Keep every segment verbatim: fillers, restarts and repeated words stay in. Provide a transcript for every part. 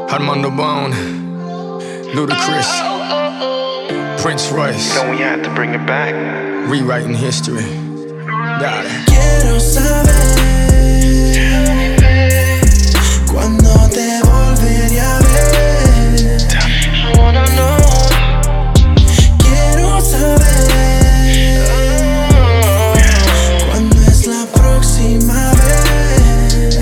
Armando Bone, Ludacris, Prince Royce. You know when you had to bring it back. Rewriting history. Dale. Quiero saber cuándo te volveré a ver. I wanna know. Quiero saber cuándo es la próxima vez.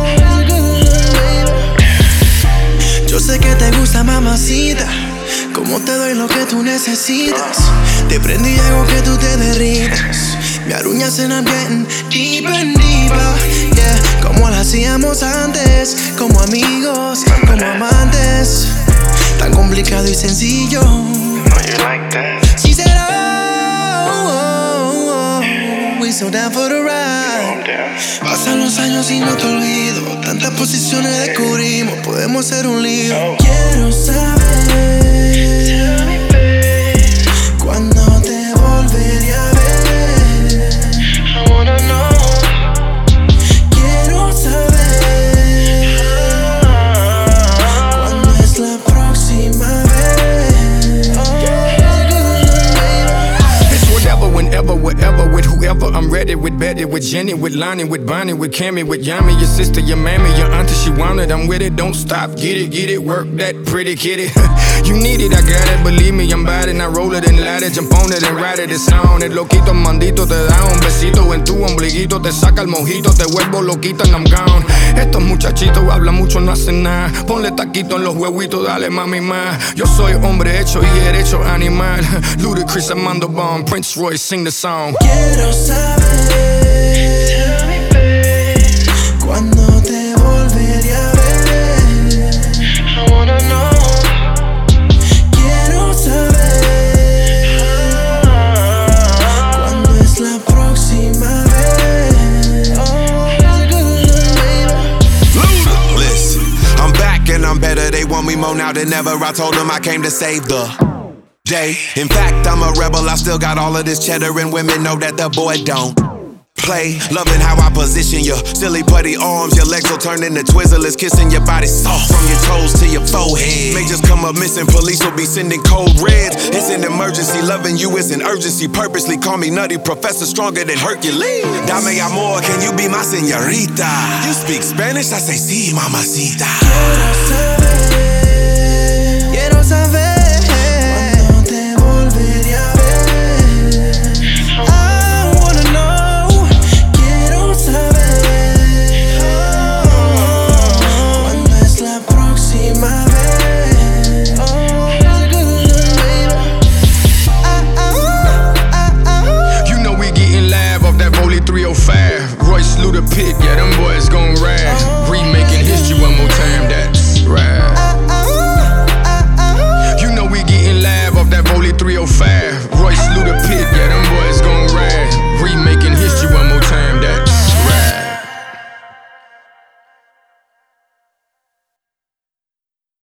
Yo sé que te gusta, mamacita, como te doy lo que tú necesitas. Te prendo y hago que tú te derritas. Me aruñas en ambiente deep and deeper, yeah. Como lo hacíamos antes, como amigos, como amantes. Tan complicado y sencillo. No, you like that. She said, oh, oh, oh, we so down for the ride. Pasan los años y no te olvido. Tantas posiciones descubrimos, podemos ser un lío. Quiero saber cuándo te volveré a ver. I wanna know. Quiero saber cuándo es la próxima vez. It's whatever, whenever, whatever, with whoever. I'm ready with Betty, with Jenny, with Lonnie, with Bonnie, with Cammy, with Yami, your sister, your mammy, your auntie, she want it. I'm with it, don't stop, get it, get it, work that pretty kitty. You need it, I got it, believe me, I'm bad and I roll it and light it, jump on it and ride it, it's on it. Loquito, mandito, te da un besito en tu ombliguito, te saca el mojito, te vuelvo loquito and I'm gone. Estos muchachitos hablan mucho, no hacen nada. Ponle taquito en los huevitos, dale mami más. Yo soy hombre hecho y derecho animal. Ludacris, Armando Bone, Prince Royce, sing the song. Quiero saber cuándo te volveré a ver. I wanna know. Quiero saber cuándo es la próxima vez. Listen, I'm back and I'm better. They want me more now than ever. I told them I came to save the day. In fact, I'm a rebel. I still got all of this cheddar, and women know that the boy don't play. Loving how I position your silly putty arms. Your legs will turn into Twizzlers, kissing your body soft from your toes to your forehead. May just come up missing, police will be sending cold reds. It's an emergency, loving you is an urgency. Purposely call me nutty professor, stronger than Hercules. Dame amor, can you be my señorita? You speak Spanish, I say sí, mamacita. Quiero saber